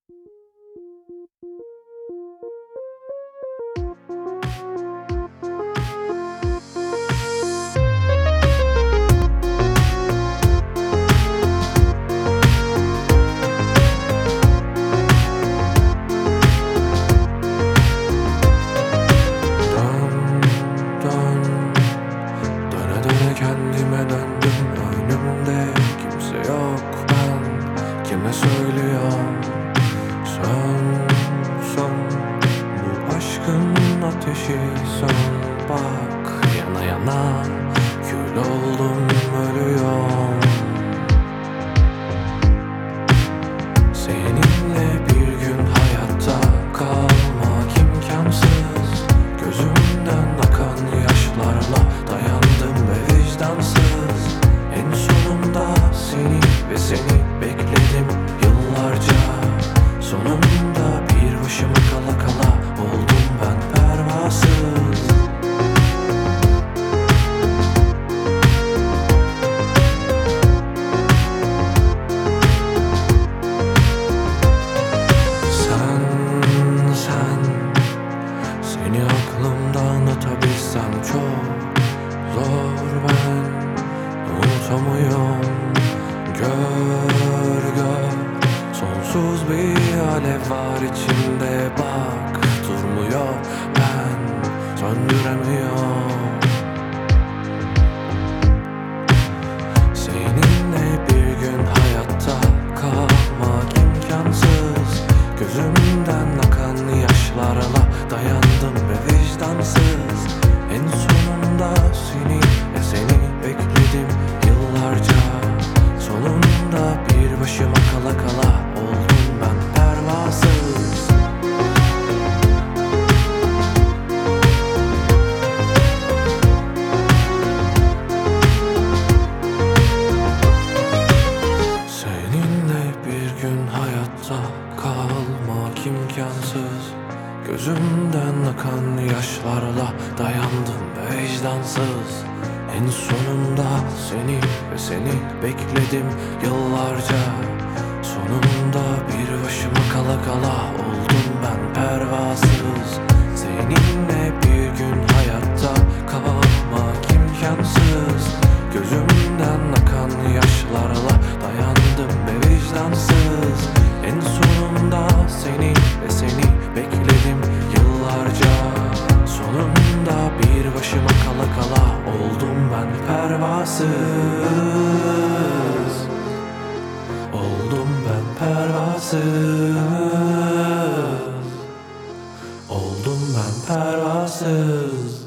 Döne döne kendime döndüm. Önümde kimse yok, ben kime söylüyorum? Sön, sön, bu aşkın ateşi sön. Bak yana yana kül oldum, ölüyorum. Seninle bir gün hayatta kalmak imkansız. Gözümden akan yaşlarla dayandım ve vicdansız. En sonunda seni ve seni bekledim yıllarca. Sonunda bir başıma kala kala oldum ben pervasız. Seni aklımdan atabilsem çok zor, ben unutamıyorum. Gör gör, sonsuz bir alev var içimde, bak durmuyor, ben söndüremiyorum. Seninle bir gün hayatta kalmak imkansız. Gözümden akan yaşlarla dayandım ve vicdansız. En sonunda seni ve seni bekledim yıllarca. Sonunda bir başıma kala kala oldum ben pervasız. Seninle bir gün hayatta kalmak imkansız. Gözümden akan yaşlarla dayandım ve vicdansız. En sonunda seni ve seni bekledim yıllarca. Sonunda bir başıma kala kala oldum ben pervasız. Seninle bir gün hayatta kalmak imkansız. Gözümden akan yaşlarla dayandım ve vicdansız. En sonunda seni ve seni bekledim yıllarca. Sonunda bir başıma kala kala oldum ben pervasız. Oldum ben pervasız. Oldum ben pervasız.